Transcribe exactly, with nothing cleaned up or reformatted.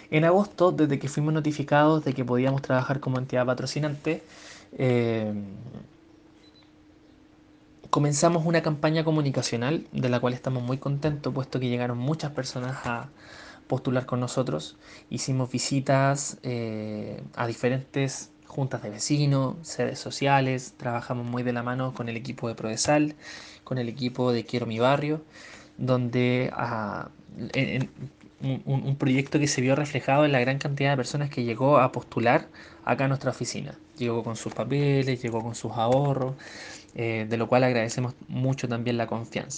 En agosto, desde que fuimos notificados de que podíamos trabajar como entidad patrocinante, eh, comenzamos una campaña comunicacional de la cual estamos muy contentos, puesto que llegaron muchas personas a postular con nosotros. Hicimos visitas eh, a diferentes juntas de vecinos, sedes sociales, trabajamos muy de la mano con el equipo de Prodesal, con el equipo de Quiero mi barrio, donde ah, en- en- un, un- un proyecto que se vio reflejado en la gran cantidad de personas que llegó a postular acá a nuestra oficina. Llegó con sus papeles, llegó con sus ahorros, eh, de lo cual agradecemos mucho también la confianza.